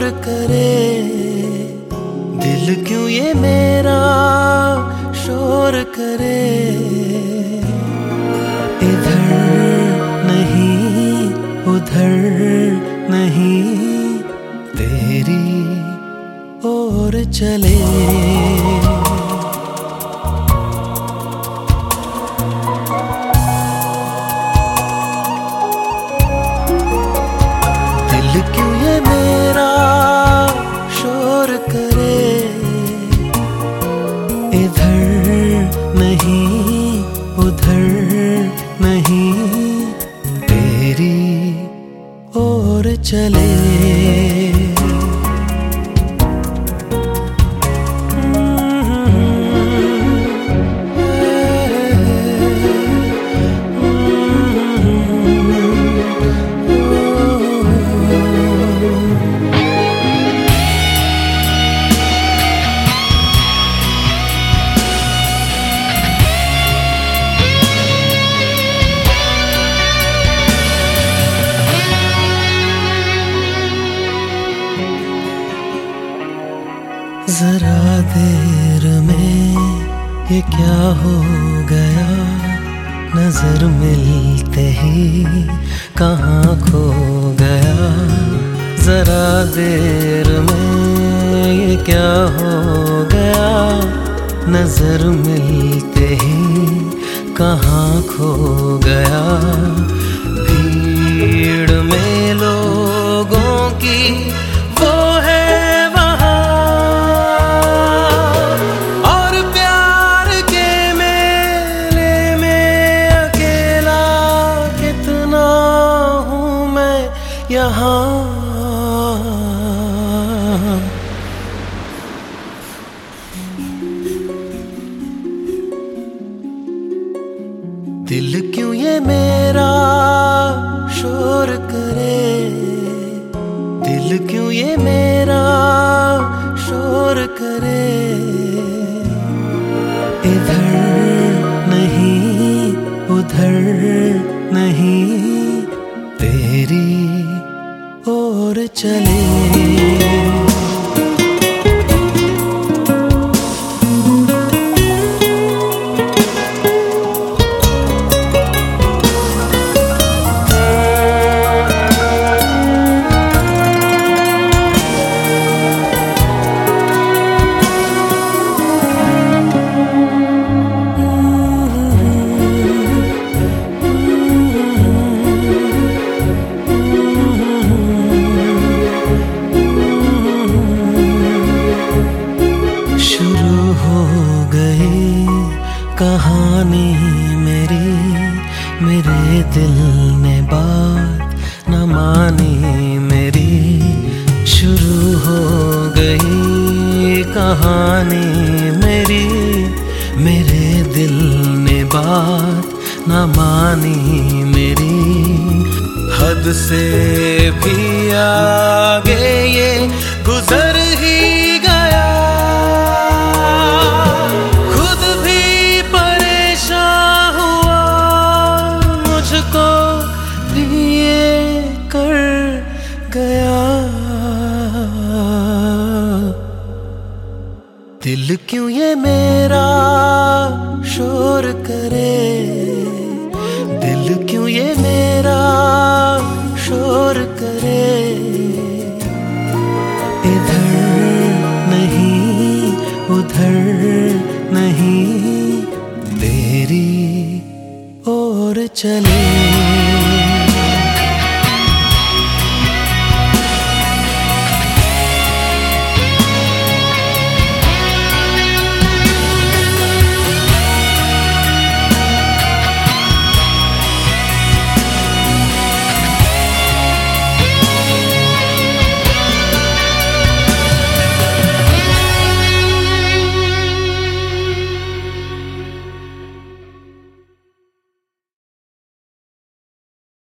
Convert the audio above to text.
करे, दिल क्यों ये मेरा शोर करे। इधर नहीं उधर नहीं, तेरी ओर चले। दिल क्यों ये मेरा शोर करे, इधर नहीं उधर नहीं, तेरी ओर चले। जरा देर में ये क्या हो गया, नजर मिलते ही कहाँ खो गया। जरा देर में ये क्या हो गया, नजर मिलते ही कहाँ खो गया। भीड़ में लोगों की वो है यहाँ। दिल क्यों ये मेरा शोर करे, दिल क्यों ये मेरा शोर करे। इधर नहीं उधर नहीं, तेरी ओर चले। कहानी मेरी, मेरे दिल ने बात न मानी मेरी। शुरू हो गई कहानी मेरी, मेरे दिल ने बात न मानी मेरी। हद से भी आगे ये गुजर ही गया, कर गया। दिल क्यों ये मेरा शोर करे, दिल क्यों ये मेरा शोर करे। इधर नहीं उधर नहीं, तेरी ओर चले।